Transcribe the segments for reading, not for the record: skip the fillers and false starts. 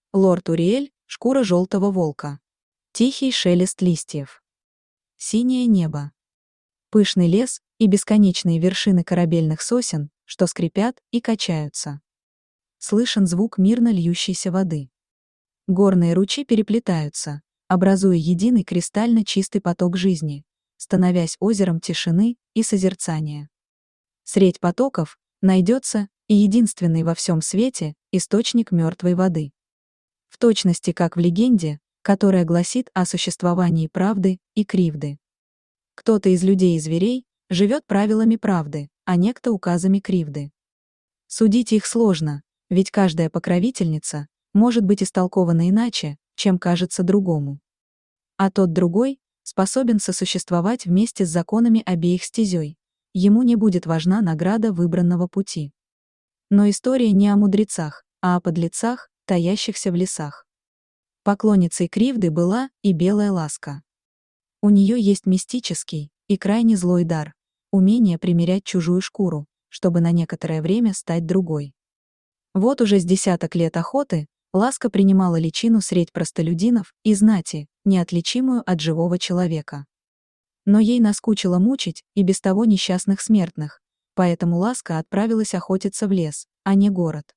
Лорд Уриэль, шкура желтого волка. Тихий шелест листьев. Синее небо. Пышный лес и бесконечные вершины корабельных сосен, что скрипят и качаются. Слышен звук мирно льющейся воды. Горные ручьи переплетаются, образуя единый кристально чистый поток жизни, становясь озером тишины и созерцания. Средь потоков найдется и единственный во всем свете источник мертвой воды. В точности как в легенде, которая гласит о существовании правды и кривды. Кто-то из людей и зверей живет правилами правды, а некто указами кривды. Судить их сложно, ведь каждая покровительница может быть истолкована иначе, чем кажется другому. А тот другой способен сосуществовать вместе с законами обеих стезей, ему не будет важна награда выбранного пути. Но история не о мудрецах, а о подлецах, таящихся в лесах. Поклонницей кривды была и белая ласка. У нее есть мистический и крайне злой дар — умение примерять чужую шкуру, чтобы на некоторое время стать другой. Вот уже с десяток лет охоты ласка принимала личину средь простолюдинов и знати, неотличимую от живого человека. Но ей наскучило мучить и без того несчастных смертных, поэтому ласка отправилась охотиться в лес, а не город.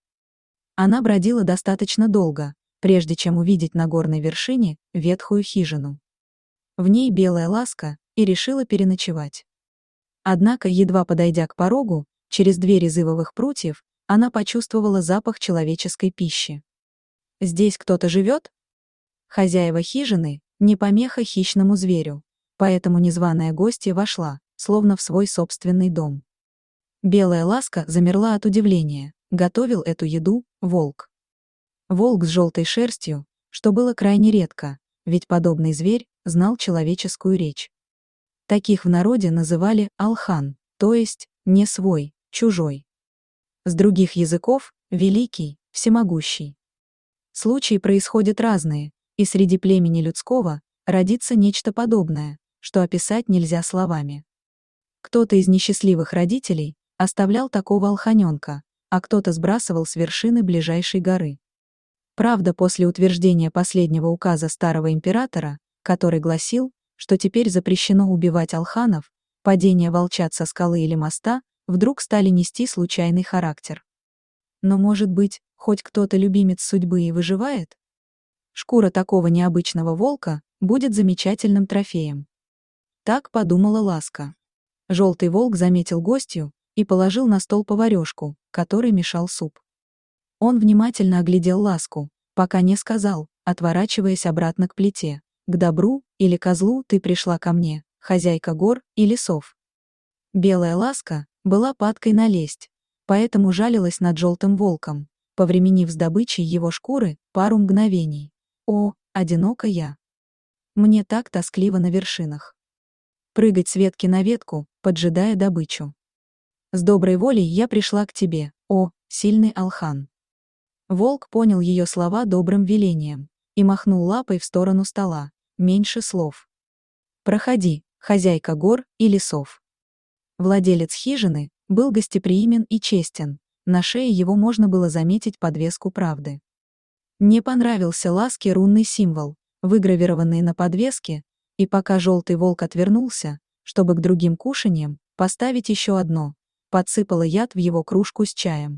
Она бродила достаточно долго, прежде чем увидеть на горной вершине ветхую хижину. В ней белая ласка и решила переночевать. Однако, едва подойдя к порогу, через двери зывовых прутьев, она почувствовала запах человеческой пищи. Здесь кто-то живет? Хозяева хижины — не помеха хищному зверю, поэтому незваная гостья вошла, словно в свой собственный дом. Белая ласка замерла от удивления. Готовил эту еду волк. Волк с желтой шерстью, что было крайне редко, ведь подобный зверь знал человеческую речь. Таких в народе называли алхан, то есть не свой, чужой. С других языков — великий, всемогущий. Случаи происходят разные, и среди племени людского родится нечто подобное, что описать нельзя словами. Кто-то из несчастливых родителей оставлял такого алханенка, а кто-то сбрасывал с вершины ближайшей горы. Правда, после утверждения последнего указа старого императора, который гласил, что теперь запрещено убивать алханов, падения волчат со скалы или моста вдруг стали нести случайный характер. Но, может быть, хоть кто-то любимец судьбы и выживает? Шкура такого необычного волка будет замечательным трофеем. Так подумала Ласка. Желтый волк заметил гостью и положил на стол поварёшку, который мешал суп. Он внимательно оглядел Ласку, пока не сказал, отворачиваясь обратно к плите: «К добру или козлу ты пришла ко мне, хозяйка гор и лесов». Белая Ласка была падкой на лесть, поэтому жалилась над желтым волком, повременив с добычей его шкуры пару мгновений. «О, одинока я! Мне так тоскливо на вершинах. Прыгать с ветки на ветку, поджидая добычу. С доброй волей я пришла к тебе, о, сильный алхан». Волк понял ее слова добрым велением и махнул лапой в сторону стола. Меньше слов. «Проходи, хозяйка гор и лесов». Владелец хижины был гостеприимен и честен, на шее его можно было заметить подвеску правды. Не понравился Ласке рунный символ, выгравированный на подвеске, и пока желтый волк отвернулся, чтобы к другим кушаньям поставить еще одно, подсыпала яд в его кружку с чаем.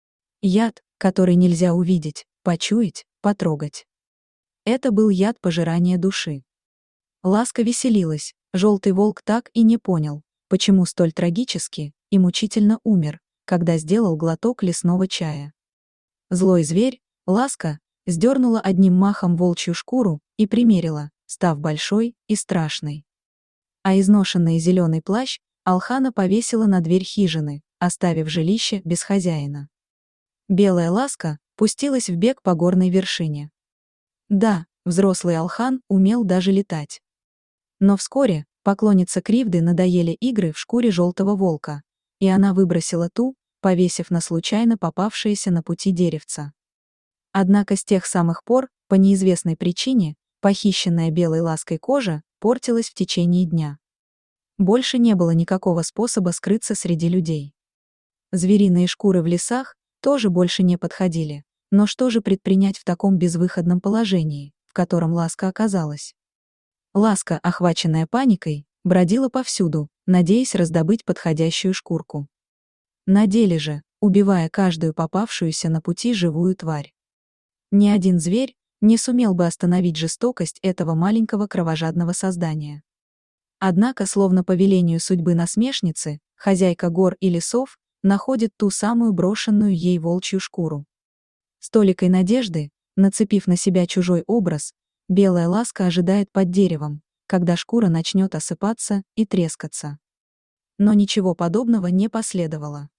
Яд, который нельзя увидеть, почуять, потрогать. Это был яд пожирания души. Ласка веселилась, желтый волк так и не понял, почему столь трагически и мучительно умер, когда сделал глоток лесного чая. Злой зверь, Ласка, сдернула одним махом волчью шкуру и примерила, став большой и страшной. А изношенный зеленый плащ Алхана повесила на дверь хижины, оставив жилище без хозяина. Белая Ласка пустилась в бег по горной вершине. Да, взрослый Алхан умел даже летать. Но вскоре поклоннице кривды надоели игры в шкуре желтого волка, и она выбросила ту, повесив на случайно попавшееся на пути деревца. Однако с тех самых пор, по неизвестной причине, похищенная белой Лаской кожа портилась в течение дня. Больше не было никакого способа скрыться среди людей. Звериные шкуры в лесах тоже больше не подходили, Но что же предпринять в таком безвыходном положении, в котором Ласка оказалась? Ласка, охваченная паникой, бродила повсюду, надеясь раздобыть подходящую шкурку. На деле же, убивая каждую попавшуюся на пути живую тварь. Ни один зверь не сумел бы остановить жестокость этого маленького кровожадного создания. Однако, словно по велению судьбы насмешницы, хозяйка гор и лесов находит ту самую брошенную ей волчью шкуру. С толикой надежды, нацепив на себя чужой образ, белая Ласка ожидает под деревом, когда шкура начнет осыпаться и трескаться. Но ничего подобного не последовало.